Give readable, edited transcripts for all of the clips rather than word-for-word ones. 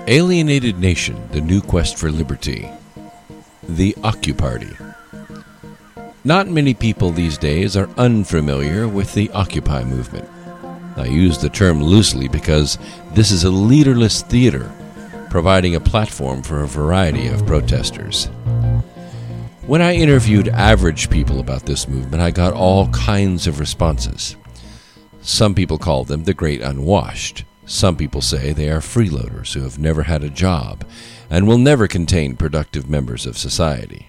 Alienated Nation, the New Quest for Liberty. The Occuparty. Not many people these days are unfamiliar with the Occupy movement. I use the term loosely because this is a leaderless theater, providing a platform for a variety of protesters. When I interviewed average people about this movement, I got all kinds of responses. Some people call them the Great Unwashed. Some people say they are freeloaders who have never had a job and will never contain productive members of society.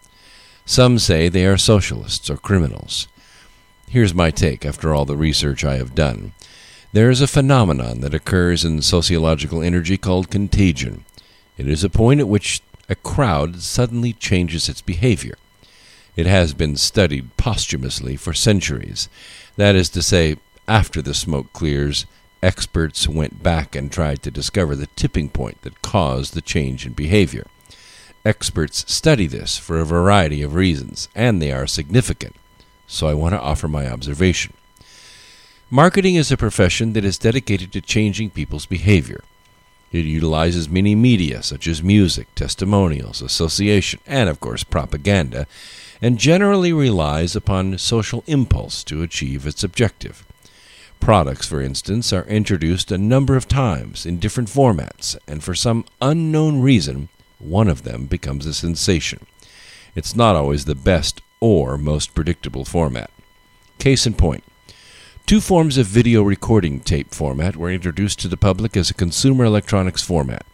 Some say they are socialists or criminals. Here's my take after all the research I have done. There is a phenomenon that occurs in sociological energy called contagion. It is a point at which a crowd suddenly changes its behavior. It has been studied posthumously for centuries. That is to say, after the smoke clears, experts went back and tried to discover the tipping point that caused the change in behavior. Experts study this for a variety of reasons, and they are significant, so I want to offer my observation. Marketing is a profession that is dedicated to changing people's behavior. It utilizes many media, such as music, testimonials, association, and, of course, propaganda, and generally relies upon social impulse to achieve its objective. Products, for instance, are introduced a number of times in different formats, and for some unknown reason, one of them becomes a sensation. It's not always the best or most predictable format. Case in point, two forms of video recording tape format were introduced to the public as a consumer electronics format.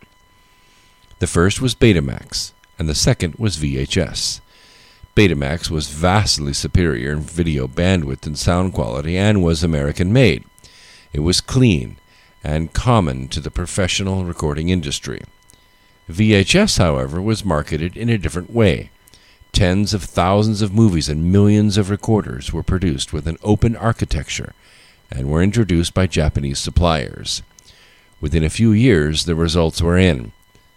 The first was Betamax, and the second was VHS. Betamax was vastly superior in video bandwidth and sound quality and was American-made. It was clean and common to the professional recording industry. VHS, however, was marketed in a different way. Tens of thousands of movies and millions of recorders were produced with an open architecture and were introduced by Japanese suppliers. Within a few years, the results were in.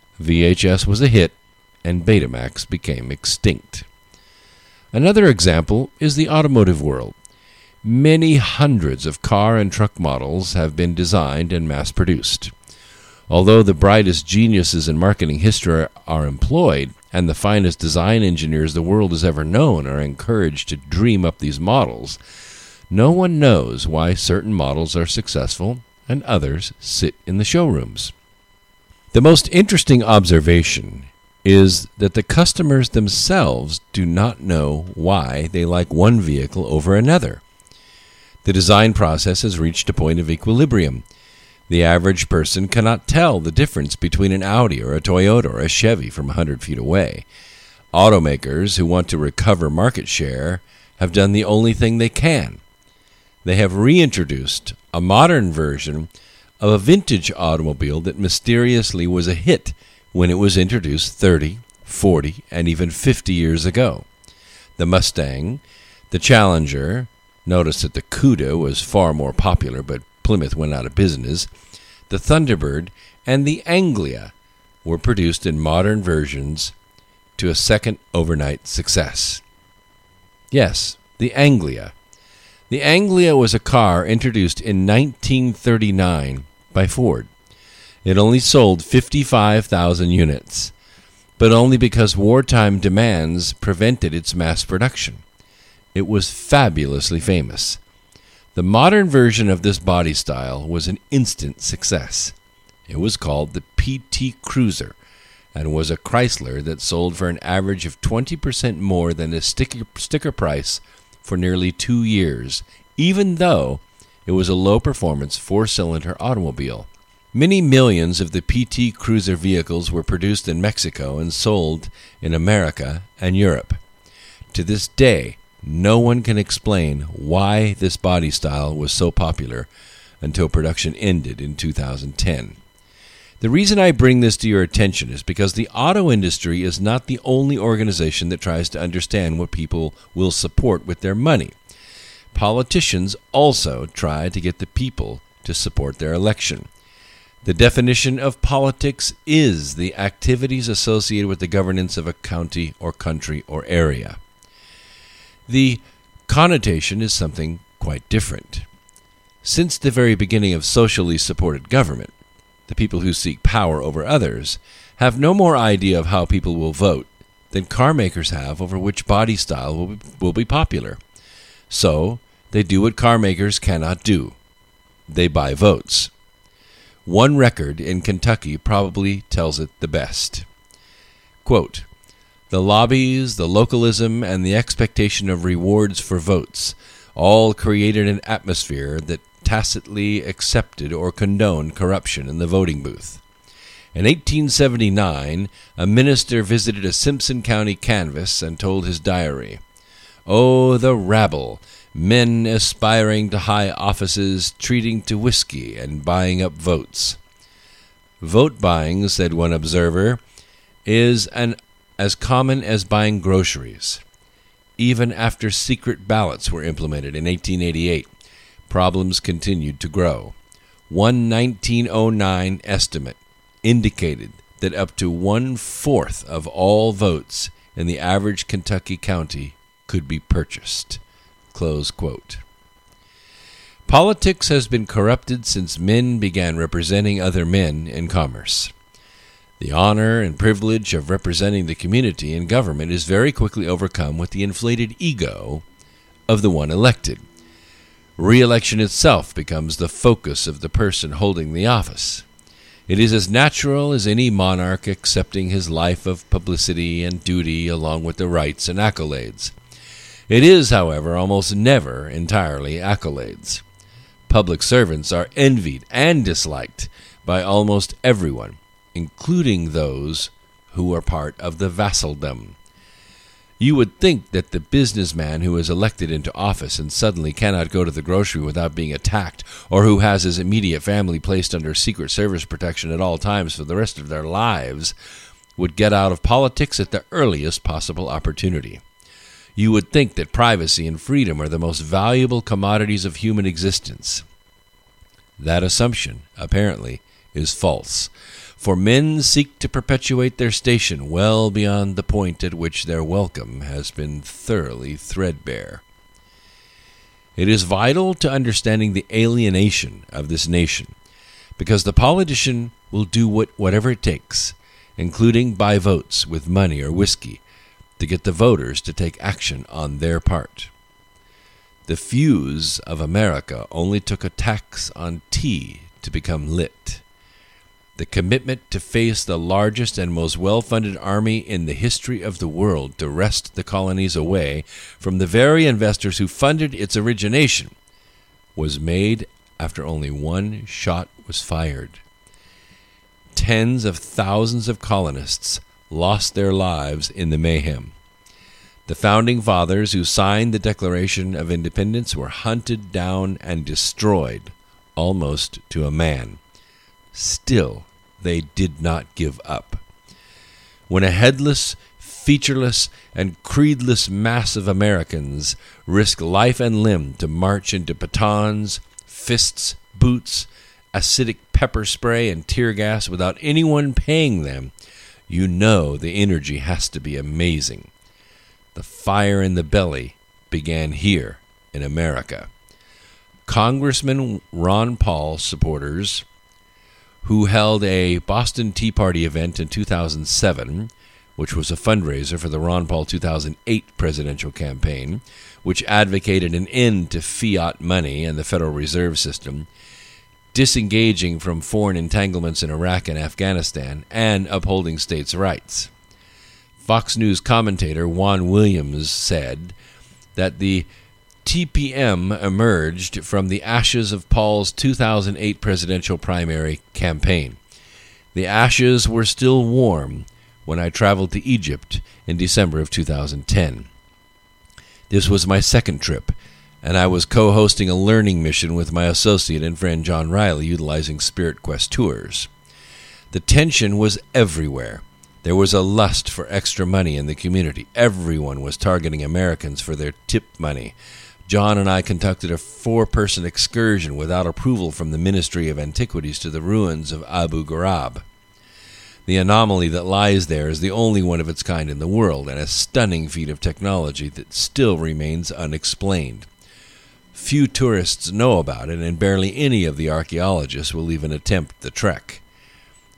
VHS was a hit, and Betamax became extinct. Another example is the automotive world. Many hundreds of car and truck models have been designed and mass-produced. Although the brightest geniuses in marketing history are employed, and the finest design engineers the world has ever known are encouraged to dream up these models, no one knows why certain models are successful and others sit in the showrooms. The most interesting observation is that the customers themselves do not know why they like one vehicle over another. The design process has reached a point of equilibrium. The average person cannot tell the difference between an Audi or a Toyota or a Chevy from 100 feet away. Automakers who want to recover market share have done the only thing they can. They have reintroduced a modern version of a vintage automobile that mysteriously was a hit when it was introduced 30, 40, and even 50 years ago. The Mustang, the Challenger, notice that the Cuda was far more popular, but Plymouth went out of business, the Thunderbird, and the Anglia were produced in modern versions to a second overnight success. Yes, the Anglia. The Anglia was a car introduced in 1939 by Ford. It only sold 55,000 units, but only because wartime demands prevented its mass production. It was fabulously famous. The modern version of this body style was an instant success. It was called the PT Cruiser and was a Chrysler that sold for an average of 20% more than a sticker price for nearly 2 years, even though it was a low-performance four-cylinder automobile. Many millions of the PT Cruiser vehicles were produced in Mexico and sold in America and Europe. To this day, no one can explain why this body style was so popular until production ended in 2010. The reason I bring this to your attention is because the auto industry is not the only organization that tries to understand what people will support with their money. Politicians also try to get the people to support their election. The definition of politics is the activities associated with the governance of a county or country or area. The connotation is something quite different. Since the very beginning of socially supported government, the people who seek power over others, have no more idea of how people will vote than car makers have over which body style will be popular. So, they do what car makers cannot do. They buy votes. One record in Kentucky probably tells it the best. Quote, "The lobbies, the localism, and the expectation of rewards for votes all created an atmosphere that tacitly accepted or condoned corruption in the voting booth. In 1879, a minister visited a Simpson County canvass and told his diary, 'Oh, the rabble, men aspiring to high offices, treating to whiskey and buying up votes.' Vote buying," said one observer, "is as common as buying groceries." Even after secret ballots were implemented in 1888, problems continued to grow. One 1909 estimate indicated that up to 1/4 of all votes in the average Kentucky county could be purchased. Close quote. Politics has been corrupted since men began representing other men in commerce. The honor and privilege of representing the community in government is very quickly overcome with the inflated ego of the one elected. Re-election itself becomes the focus of the person holding the office. It is as natural as any monarch accepting his life of publicity and duty along with the rights and accolades. It is, however, almost never entirely accolades. Public servants are envied and disliked by almost everyone, including those who are part of the vassaldom. You would think that the businessman who is elected into office and suddenly cannot go to the grocery without being attacked, or who has his immediate family placed under Secret Service protection at all times for the rest of their lives, would get out of politics at the earliest possible opportunity. You would think that privacy and freedom are the most valuable commodities of human existence. That assumption, apparently, is false, for men seek to perpetuate their station well beyond the point at which their welcome has been thoroughly threadbare. It is vital to understanding the alienation of this nation, because the politician will do whatever it takes, including buy votes with money or whiskey, to get the voters to take action on their part. The fuse of America only took a tax on tea to become lit. The commitment to face the largest and most well-funded army in the history of the world to wrest the colonies away from the very investors who funded its origination was made after only one shot was fired. Tens of thousands of colonists lost their lives in the mayhem. The founding fathers who signed the Declaration of Independence were hunted down and destroyed, almost to a man. Still, they did not give up. When a headless, featureless, and creedless mass of Americans risk life and limb to march into batons, fists, boots, acidic pepper spray, and tear gas without anyone paying them, you know the energy has to be amazing. The fire in the belly began here in America. Congressman Ron Paul supporters who held a Boston Tea Party event in 2007, which was a fundraiser for the Ron Paul 2008 presidential campaign, which advocated an end to fiat money and the Federal Reserve System, disengaging from foreign entanglements in Iraq and Afghanistan, and upholding states' rights. Fox News commentator Juan Williams said that the TPM emerged from the ashes of Paul's 2008 presidential primary campaign. The ashes were still warm when I traveled to Egypt in December of 2010. This was my second trip, and I was co-hosting a learning mission with my associate and friend John Riley utilizing Spirit Quest tours. The tension was everywhere. There was a lust for extra money in the community. Everyone was targeting Americans for their tip money. John and I conducted a 4-person excursion without approval from the Ministry of Antiquities to the ruins of Abu Ghraib. The anomaly that lies there is the only one of its kind in the world, and a stunning feat of technology that still remains unexplained. Few tourists know about it, and barely any of the archaeologists will even attempt the trek.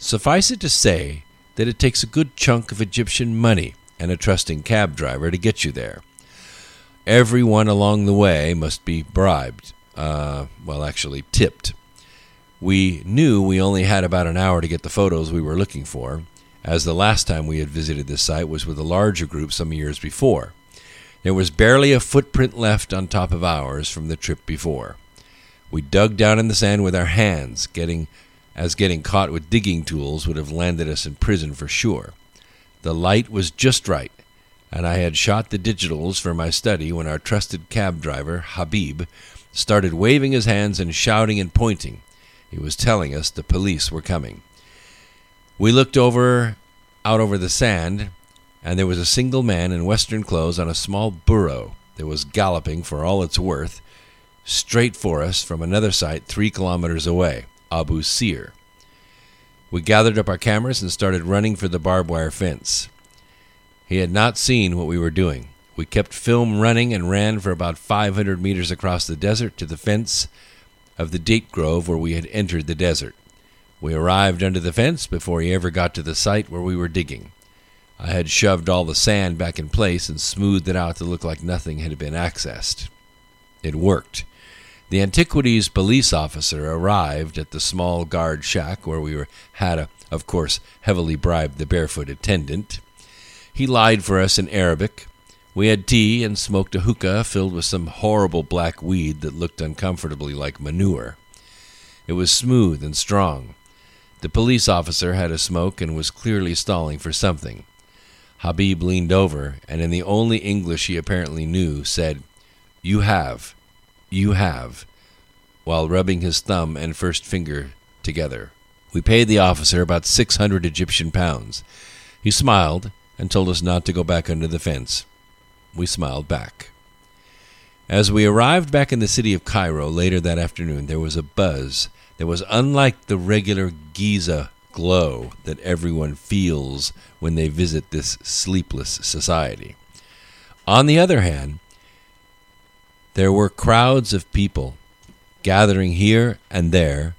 Suffice it to say that it takes a good chunk of Egyptian money and a trusting cab driver to get you there. Everyone along the way must be bribed, tipped. We knew we only had about an hour to get the photos we were looking for, as the last time we had visited this site was with a larger group some years before. There was barely a footprint left on top of ours from the trip before. We dug down in the sand with our hands, getting caught with digging tools would have landed us in prison for sure. The light was just right, and I had shot the digitals for my study when our trusted cab driver, Habib, started waving his hands and shouting and pointing. He was telling us the police were coming. We looked out over the sand, and there was a single man in Western clothes on a small burro that was galloping for all it's worth straight for us from another site 3 kilometers away, Abu Sir. We gathered up our cameras and started running for the barbed wire fence. He had not seen what we were doing. We kept film running and ran for about 500 meters across the desert to the fence of the date grove where we had entered the desert. We arrived under the fence before he ever got to the site where we were digging. I had shoved all the sand back in place and smoothed it out to look like nothing had been accessed. It worked. The Antiquities police officer arrived at the small guard shack where we had, of course, heavily bribed the barefoot attendant. He lied for us in Arabic. We had tea and smoked a hookah filled with some horrible black weed that looked uncomfortably like manure. It was smooth and strong. The police officer had a smoke and was clearly stalling for something. Habib leaned over and in the only English he apparently knew said, You have, while rubbing his thumb and first finger together. We paid the officer about 600 Egyptian pounds. He smiled and told us not to go back under the fence. We smiled back. As we arrived back in the city of Cairo later that afternoon, there was a buzz that was unlike the regular Giza glow that everyone feels when they visit this sleepless society. On the other hand, there were crowds of people gathering here and there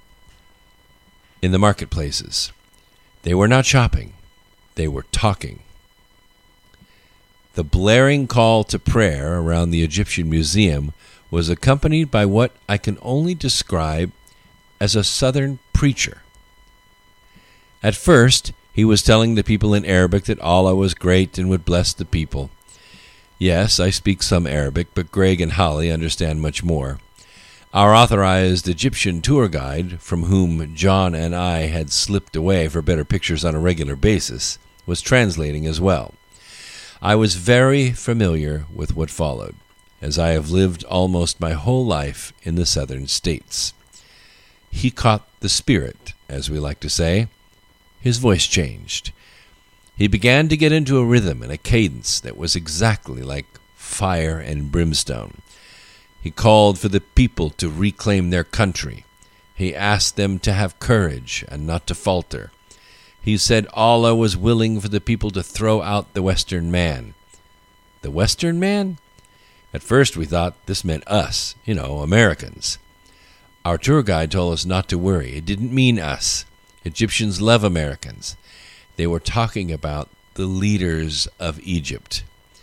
in the marketplaces. They were not shopping. They were talking. The blaring call to prayer around the Egyptian Museum was accompanied by what I can only describe as a southern preacher. At first, he was telling the people in Arabic that Allah was great and would bless the people. Yes, I speak some Arabic, but Greg and Holly understand much more. Our authorized Egyptian tour guide, from whom John and I had slipped away for better pictures on a regular basis, was translating as well. I was very familiar with what followed, as I have lived almost my whole life in the southern states. He caught the spirit, as we like to say. His voice changed. He began to get into a rhythm and a cadence that was exactly like fire and brimstone. He called for the people to reclaim their country. He asked them to have courage and not to falter. He said Allah was willing for the people to throw out the Western man. The Western man? At first we thought this meant us, Americans. Our tour guide told us not to worry. It didn't mean us. Egyptians love Americans. They were talking about the leaders of Egypt.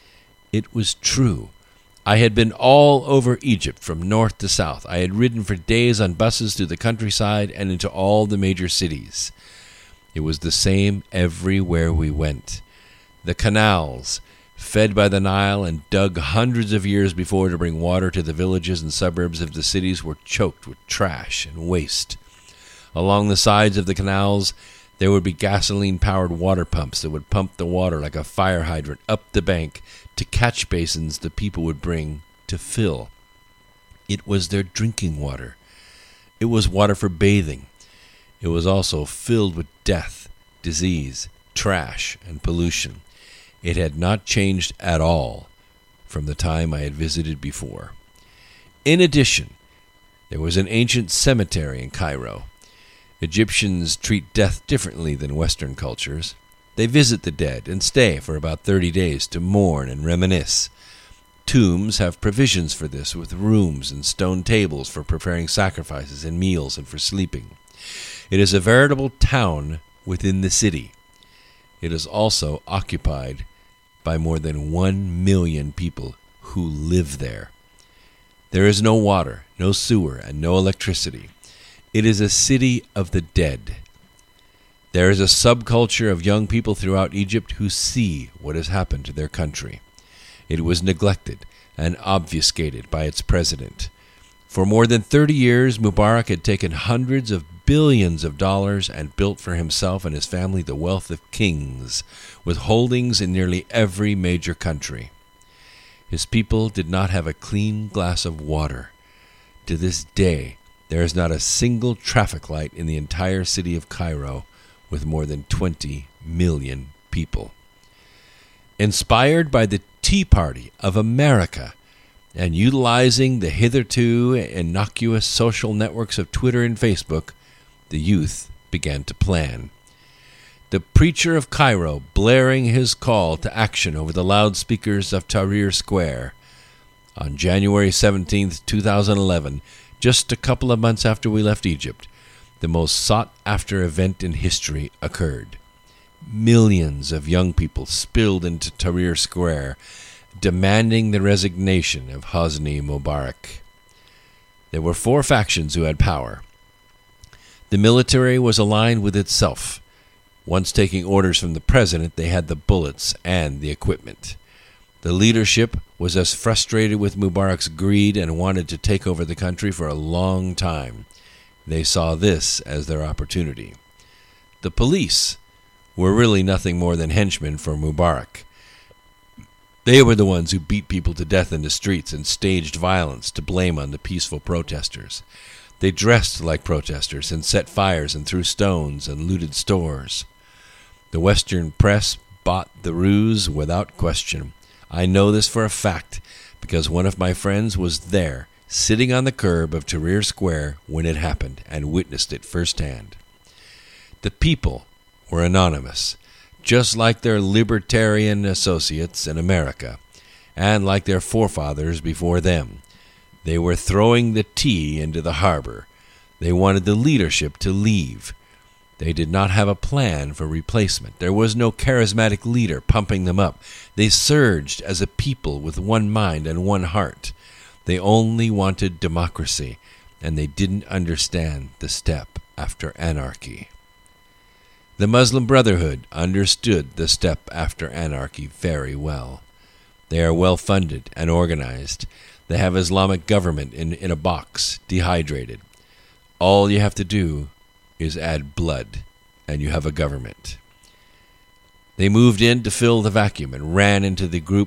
It was true. I had been all over Egypt from north to south. I had ridden for days on buses through the countryside and into all the major cities. It was the same everywhere we went. The canals, fed by the Nile and dug hundreds of years before to bring water to the villages and suburbs of the cities, were choked with trash and waste. Along the sides of the canals, there would be gasoline-powered water pumps that would pump the water like a fire hydrant up the bank to catch basins the people would bring to fill. It was their drinking water. It was water for bathing. It was also filled with death, disease, trash, and pollution. It had not changed at all from the time I had visited before. In addition, there was an ancient cemetery in Cairo. Egyptians treat death differently than Western cultures. They visit the dead and stay for about 30 days to mourn and reminisce. Tombs have provisions for this, with rooms and stone tables for preparing sacrifices and meals and for sleeping. It is a veritable town within the city. It is also occupied by more than 1 million people who live there. There is no water, no sewer, and no electricity. It is a city of the dead. There is a subculture of young people throughout Egypt who see what has happened to their country. It was neglected and obfuscated by its president. For more than 30 years, Mubarak had taken hundreds of billions of dollars and built for himself and his family the wealth of kings, with holdings in nearly every major country. His people did not have a clean glass of water. To this day, there is not a single traffic light in the entire city of Cairo, with more than 20 million people. Inspired by the Tea Party of America, and utilizing the hitherto innocuous social networks of Twitter and Facebook, the youth began to plan. The preacher of Cairo blaring his call to action over the loudspeakers of Tahrir Square. On January 17, 2011, just a couple of months after we left Egypt, the most sought-after event in history occurred. Millions of young people spilled into Tahrir Square, demanding the resignation of Hosni Mubarak. There were 4 factions who had power. The military was aligned with itself. Once taking orders from the president, they had the bullets and the equipment. The leadership was as frustrated with Mubarak's greed and wanted to take over the country for a long time. They saw this as their opportunity. The police were really nothing more than henchmen for Mubarak. They were the ones who beat people to death in the streets and staged violence to blame on the peaceful protesters. They dressed like protesters and set fires and threw stones and looted stores. The Western press bought the ruse without question. I know this for a fact because one of my friends was there, sitting on the curb of Tahrir Square when it happened, and witnessed it firsthand. The people were anonymous, just like their libertarian associates in America, and like their forefathers before them. They were throwing the tea into the harbor. They wanted the leadership to leave. They did not have a plan for replacement. There was no charismatic leader pumping them up. They surged as a people with one mind and one heart. They only wanted democracy, and they didn't understand the step after anarchy. The Muslim Brotherhood understood the step after anarchy very well. They are well funded and organized. They have Islamic government in a box, dehydrated. All you have to do is add blood, and you have a government. They moved in to fill the vacuum and ran into the group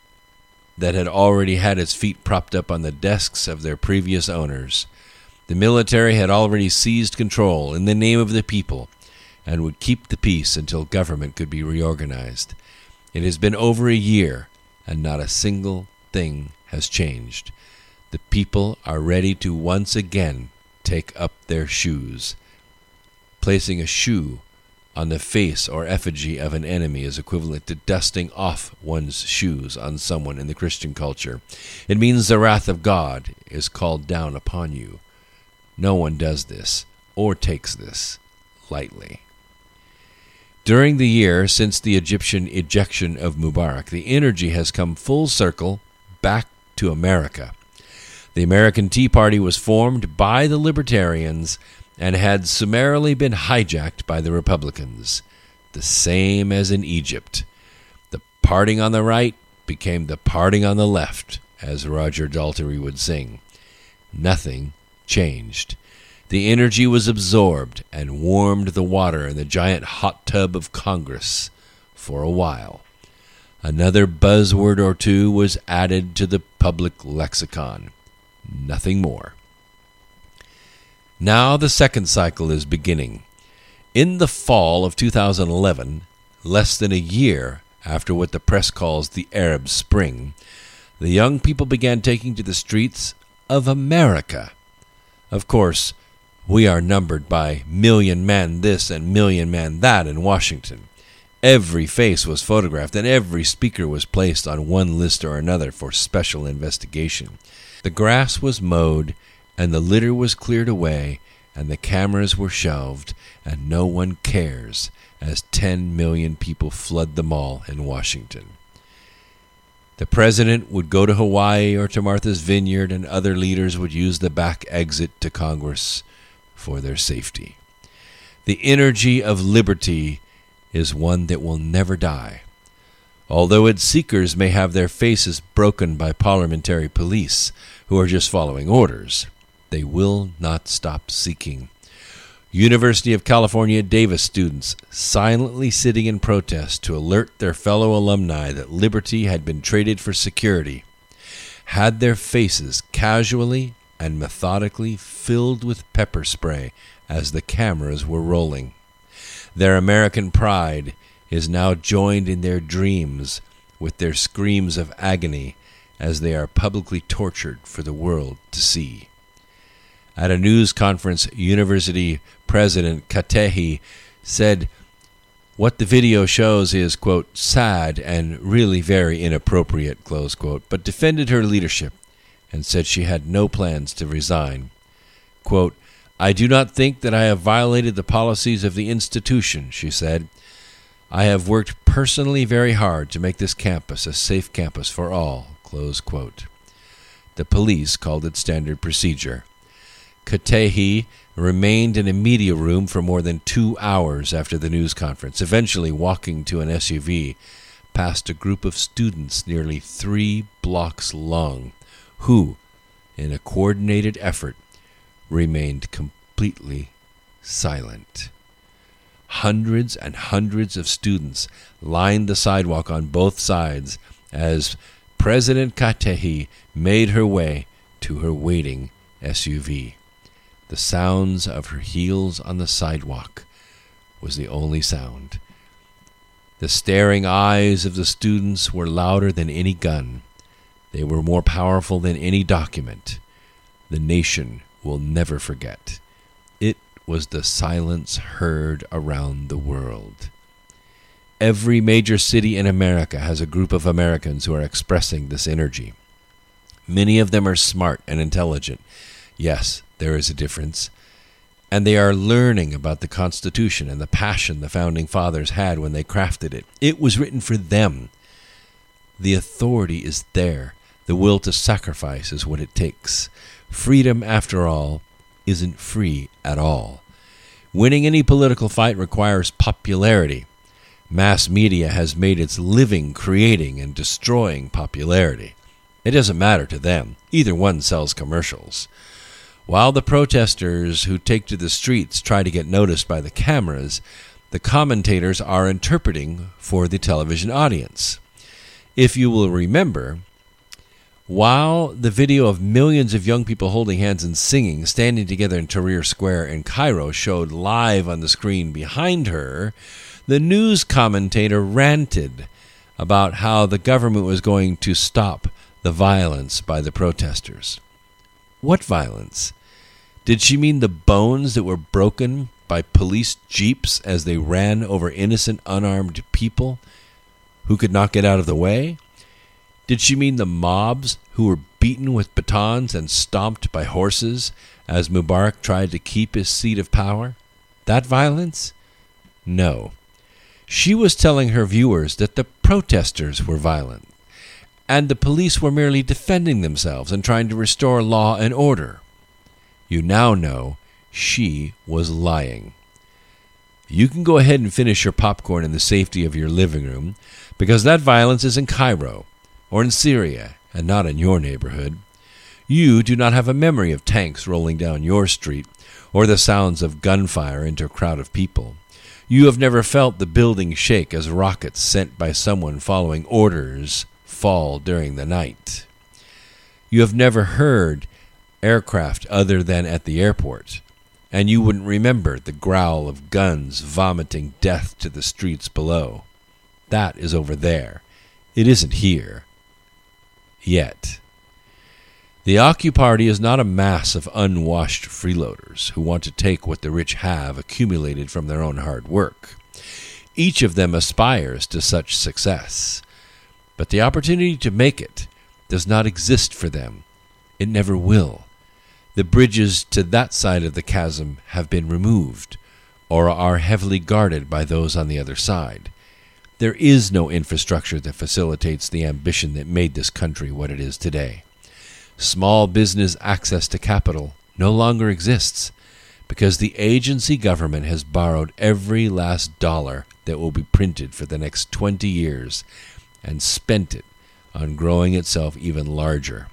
that had already had its feet propped up on the desks of their previous owners. The military had already seized control in the name of the people and would keep the peace until government could be reorganized. It has been over a year, and not a single thing has changed. The people are ready to once again take up their shoes. Placing a shoe on the face or effigy of an enemy is equivalent to dusting off one's shoes on someone in the Christian culture. It means the wrath of God is called down upon you. No one does this or takes this lightly. During the year since the Egyptian ejection of Mubarak, the energy has come full circle back to America. The American Tea Party was formed by the Libertarians and had summarily been hijacked by the Republicans, the same as in Egypt. The parting on the right became the parting on the left, as Roger Daltrey would sing. Nothing changed. The energy was absorbed and warmed the water in the giant hot tub of Congress for a while. Another buzzword or two was added to the public lexicon. Nothing more. Now the second cycle is beginning. In the fall of 2011, less than a year after what the press calls the Arab Spring, the young people began taking to the streets of America. Of course, we are numbered by million man this and million man that in Washington. Every face was photographed and every speaker was placed on one list or another for special investigation. The grass was mowed and the litter was cleared away, and the cameras were shelved, and no one cares as 10 million people flood the mall in Washington. The president would go to Hawaii or to Martha's Vineyard, and other leaders would use the back exit to Congress for their safety. The energy of liberty is one that will never die. Although its seekers may have their faces broken by parliamentary police who are just following orders, they will not stop seeking. University of California, Davis students silently sitting in protest to alert their fellow alumni that liberty had been traded for security, had their faces casually and methodically filled with pepper spray as the cameras were rolling. Their American pride is now joined in their dreams with their screams of agony as they are publicly tortured for the world to see. At a news conference, University President Katehi said, "What the video shows is, quote, sad and really very inappropriate," close quote, but defended her leadership and said she had no plans to resign. Quote, "I do not think that I have violated the policies of the institution," she said. "I have worked personally very hard to make this campus a safe campus for all," close quote. The police called it standard procedure. Katehi remained in a media room for more than 2 hours after the news conference, eventually walking to an SUV past a group of students nearly 3 blocks long, who, in a coordinated effort, remained completely silent. Hundreds and hundreds of students lined the sidewalk on both sides as President Katehi made her way to her waiting SUV. The sounds of her heels on the sidewalk was the only sound. The staring eyes of the students were louder than any gun. They were more powerful than any document. The nation will never forget. It was the silence heard around the world. Every major city in America has a group of Americans who are expressing this energy. Many of them are smart and intelligent. Yes, there is a difference. And they are learning about the Constitution and the passion the Founding Fathers had when they crafted it. It was written for them. The authority is there. The will to sacrifice is what it takes. Freedom, after all, isn't free at all. Winning any political fight requires popularity. Mass media has made its living creating and destroying popularity. It doesn't matter to them. Either one sells commercials. While the protesters who take to the streets try to get noticed by the cameras, the commentators are interpreting for the television audience. If you will remember, while the video of millions of young people holding hands and singing, standing together in Tahrir Square in Cairo showed live on the screen behind her, the news commentator ranted about how the government was going to stop the violence by the protesters. What violence? Did she mean the bones that were broken by police jeeps as they ran over innocent, unarmed people who could not get out of the way? Did she mean the mobs who were beaten with batons and stomped by horses as Mubarak tried to keep his seat of power? That violence? No. She was telling her viewers that the protesters were violent, and the police were merely defending themselves and trying to restore law and order. You now know she was lying. You can go ahead and finish your popcorn in the safety of your living room, because that violence is in Cairo or in Syria and not in your neighborhood. You do not have a memory of tanks rolling down your street or the sounds of gunfire into a crowd of people. You have never felt the building shake as rockets sent by someone following orders fall during the night. You have never heard aircraft other than at the airport, and you wouldn't remember the growl of guns vomiting death to the streets below. That is over there. It isn't here. Yet. The Occuparty is not a mass of unwashed freeloaders who want to take what the rich have accumulated from their own hard work. Each of them aspires to such success, but the opportunity to make it does not exist for them. It never will. The bridges to that side of the chasm have been removed, or are heavily guarded by those on the other side. There is no infrastructure that facilitates the ambition that made this country what it is today. Small business access to capital no longer exists because the agency government has borrowed every last dollar that will be printed for the next 20 years and spent it on growing itself even larger.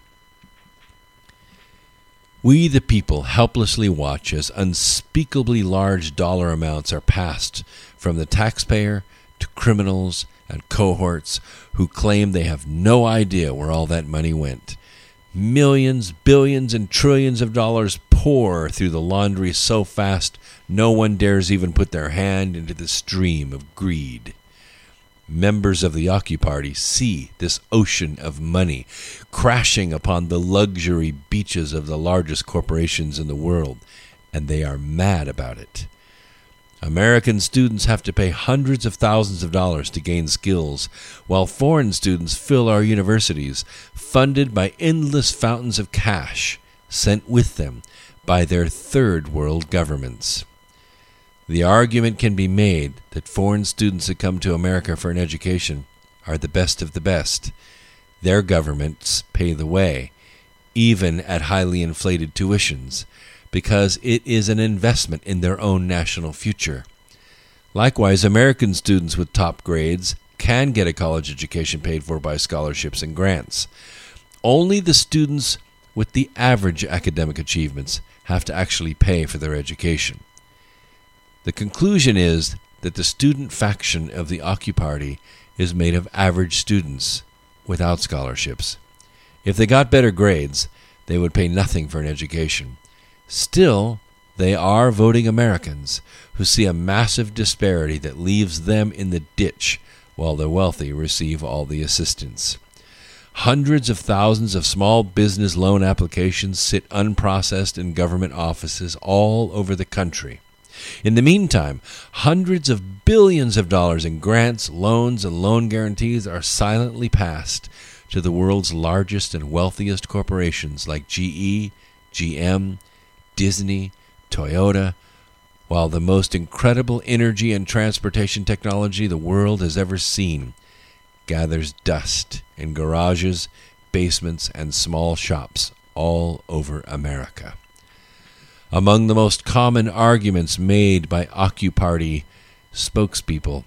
We, the people, helplessly watch as unspeakably large dollar amounts are passed from the taxpayer to criminals and cohorts who claim they have no idea where all that money went. Millions, billions, and trillions of dollars pour through the laundry so fast no one dares even put their hand into the stream of greed. Members of the Occuparty see this ocean of money crashing upon the luxury beaches of the largest corporations in the world, and they are mad about it. American students have to pay hundreds of thousands of dollars to gain skills, while foreign students fill our universities, funded by endless fountains of cash sent with them by their third world governments. The argument can be made that foreign students that come to America for an education are the best of the best. Their governments pay the way, even at highly inflated tuitions, because it is an investment in their own national future. Likewise, American students with top grades can get a college education paid for by scholarships and grants. Only the students with the average academic achievements have to actually pay for their education. The conclusion is that the student faction of the Occuparty is made of average students without scholarships. If they got better grades, they would pay nothing for an education. Still, they are voting Americans who see a massive disparity that leaves them in the ditch while the wealthy receive all the assistance. Hundreds of thousands of small business loan applications sit unprocessed in government offices all over the country. In the meantime, hundreds of billions of dollars in grants, loans, and loan guarantees are silently passed to the world's largest and wealthiest corporations like GE, GM, Disney, Toyota, while the most incredible energy and transportation technology the world has ever seen gathers dust in garages, basements, and small shops all over America. Among the most common arguments made by Occuparty spokespeople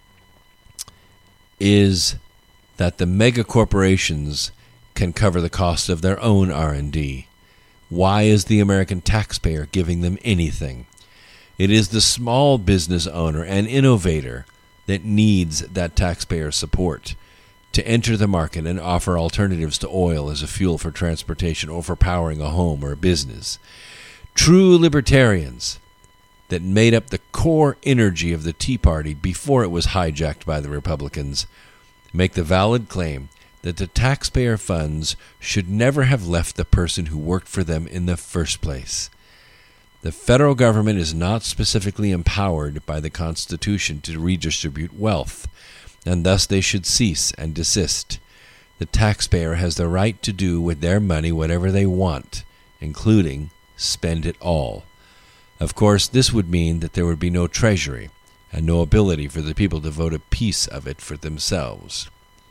is that the megacorporations can cover the cost of their own R&D. Why is the American taxpayer giving them anything? It is the small business owner and innovator that needs that taxpayer support to enter the market and offer alternatives to oil as a fuel for transportation or for powering a home or a business. True libertarians that made up the core energy of the Tea Party before it was hijacked by the Republicans make the valid claim that the taxpayer funds should never have left the person who worked for them in the first place. The federal government is not specifically empowered by the Constitution to redistribute wealth, and thus they should cease and desist. The taxpayer has the right to do with their money whatever they want, including spend it all. Of course, this would mean that there would be no treasury and no ability for the people to vote a piece of it for themselves.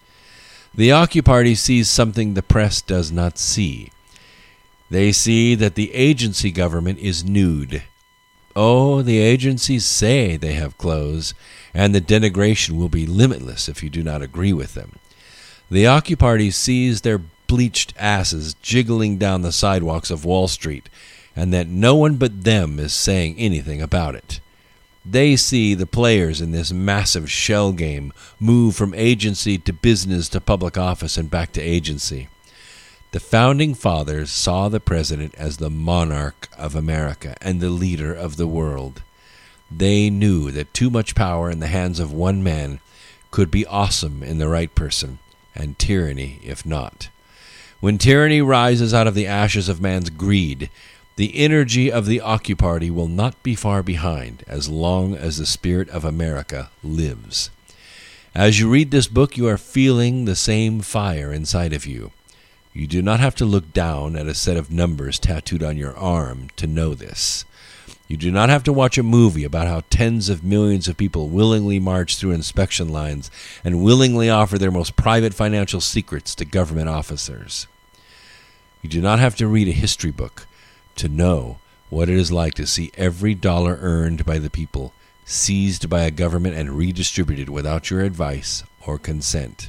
The Occuparty sees something the press does not see. They see that the agency government is nude. Oh, the agencies say they have clothes, and the denigration will be limitless if you do not agree with them. The Occuparty sees their bleached asses jiggling down the sidewalks of Wall Street, and that no one but them is saying anything about it. They see the players in this massive shell game move from agency to business to public office and back to agency. The Founding Fathers saw the president as the monarch of America and the leader of the world. They knew that too much power in the hands of one man could be awesome in the right person, and tyranny if not. When tyranny rises out of the ashes of man's greed, the energy of the Occuparty will not be far behind as long as the spirit of America lives. As you read this book, you are feeling the same fire inside of you. You do not have to look down at a set of numbers tattooed on your arm to know this. You do not have to watch a movie about how tens of millions of people willingly march through inspection lines and willingly offer their most private financial secrets to government officers. You do not have to read a history book to know what it is like to see every dollar earned by the people seized by a government and redistributed without your advice or consent.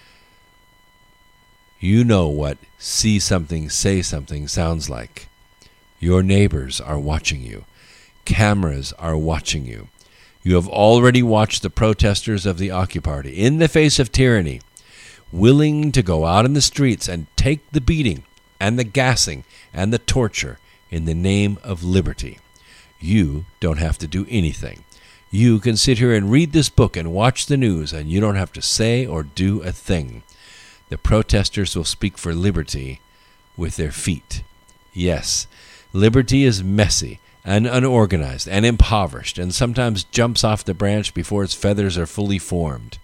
You know what see something, say something sounds like. Your neighbors are watching you. Cameras are watching you. You have already watched the protesters of the Occupy Party, in the face of tyranny, willing to go out in the streets and take the beating and the gassing and the torture in the name of liberty. You don't have to do anything. You can sit here and read this book and watch the news, and you don't have to say or do a thing. The protesters will speak for liberty with their feet. Yes, liberty is messy and unorganized and impoverished, and sometimes jumps off the branch before its feathers are fully formed.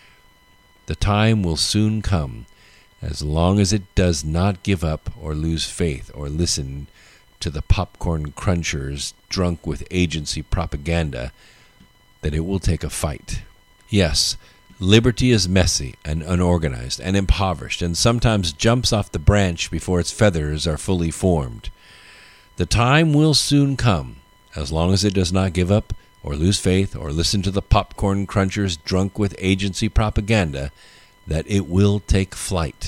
The time will soon come, as long as it does not give up or lose faith or listen to the popcorn crunchers drunk with agency propaganda, that it will take a fight. Yes, liberty is messy and unorganized and impoverished, and sometimes jumps off the branch before its feathers are fully formed. The time will soon come, as long as it does not give up or lose faith or listen to the popcorn crunchers drunk with agency propaganda, that it will take flight.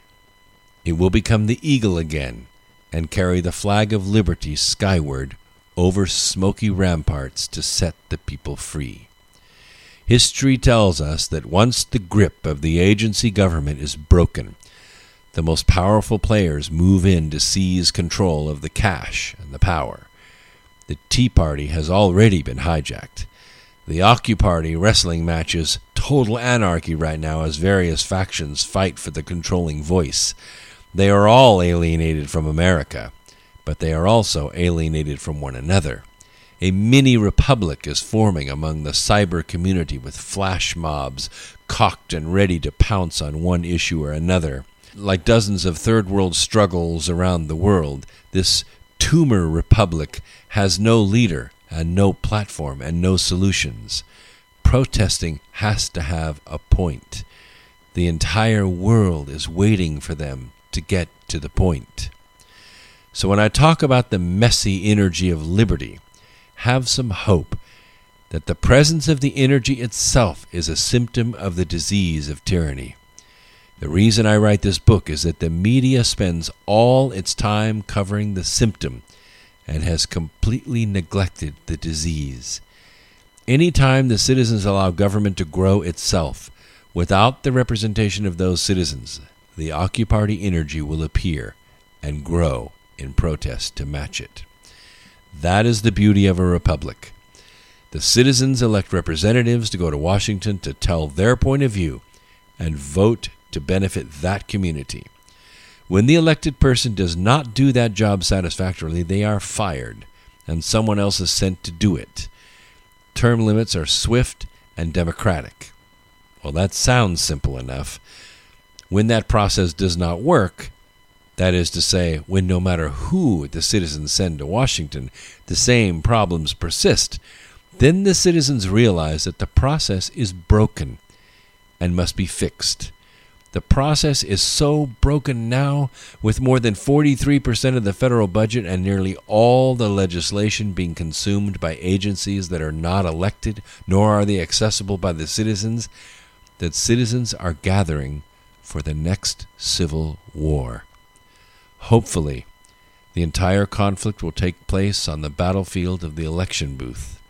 It will become the eagle again and carry the flag of liberty skyward over smoky ramparts to set the people free. History tells us that once the grip of the agency government is broken, the most powerful players move in to seize control of the cash and the power. The Tea Party has already been hijacked. The Occupy Party wrestling match is total anarchy right now as various factions fight for the controlling voice. They are all alienated from America, but they are also alienated from one another. A mini-republic is forming among the cyber community with flash mobs cocked and ready to pounce on one issue or another. Like dozens of third-world struggles around the world, this tumor republic has no leader and no platform and no solutions. Protesting has to have a point. The entire world is waiting for them to get to the point. So when I talk about the messy energy of liberty, have some hope that the presence of the energy itself is a symptom of the disease of tyranny. The reason I write this book is that the media spends all its time covering the symptom and has completely neglected the disease. Any time the citizens allow government to grow itself without the representation of those citizens, the Occupy Party energy will appear and grow in protest to match it. That is the beauty of a republic. The citizens elect representatives to go to Washington to tell their point of view and vote to benefit that community. When the elected person does not do that job satisfactorily, they are fired, and someone else is sent to do it. Term limits are swift and democratic. Well, that sounds simple enough. When that process does not work, that is to say, when no matter who the citizens send to Washington, the same problems persist, then the citizens realize that the process is broken and must be fixed. The process is so broken now, with more than 43% of the federal budget and nearly all the legislation being consumed by agencies that are not elected, nor are they accessible by the citizens, that citizens are gathering for the next civil war. Hopefully, the entire conflict will take place on the battlefield of the election booth.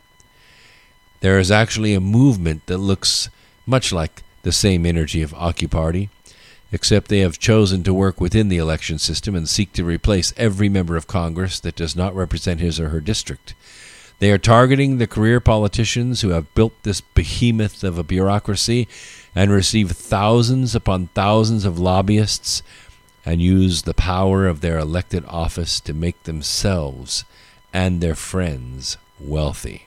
There is actually a movement that looks much like the same energy of Occupy Party, except they have chosen to work within the election system and seek to replace every member of Congress that does not represent his or her district. They are targeting the career politicians who have built this behemoth of a bureaucracy and receive thousands upon thousands of lobbyists and use the power of their elected office to make themselves and their friends wealthy.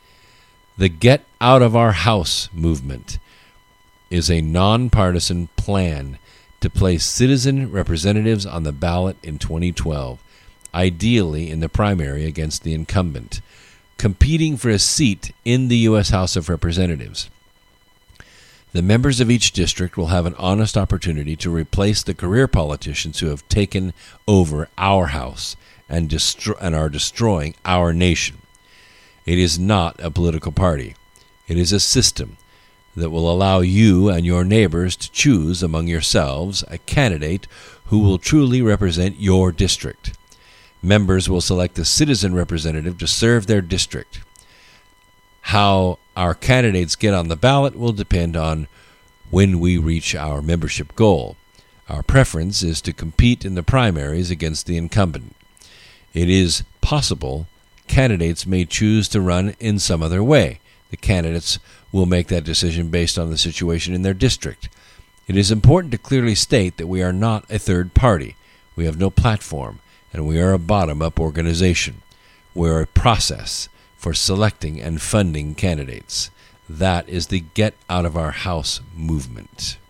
The Get Out of Our House movement is a nonpartisan plan to place citizen representatives on the ballot in 2012, ideally in the primary against the incumbent, competing for a seat in the U.S. House of Representatives. The members of each district will have an honest opportunity to replace the career politicians who have taken over our House and are destroying our nation. It is not a political party. It is a system that will allow you and your neighbors to choose among yourselves a candidate who will truly represent your district. Members will select a citizen representative to serve their district. How our candidates get on the ballot will depend on when we reach our membership goal. Our preference is to compete in the primaries against the incumbent. It is possible candidates may choose to run in some other way. The candidates will make that decision based on the situation in their district. It is important to clearly state that we are not a third party. We have no platform, and we are a bottom-up organization. We are a process for selecting and funding candidates. That is the Get Out of Our House movement.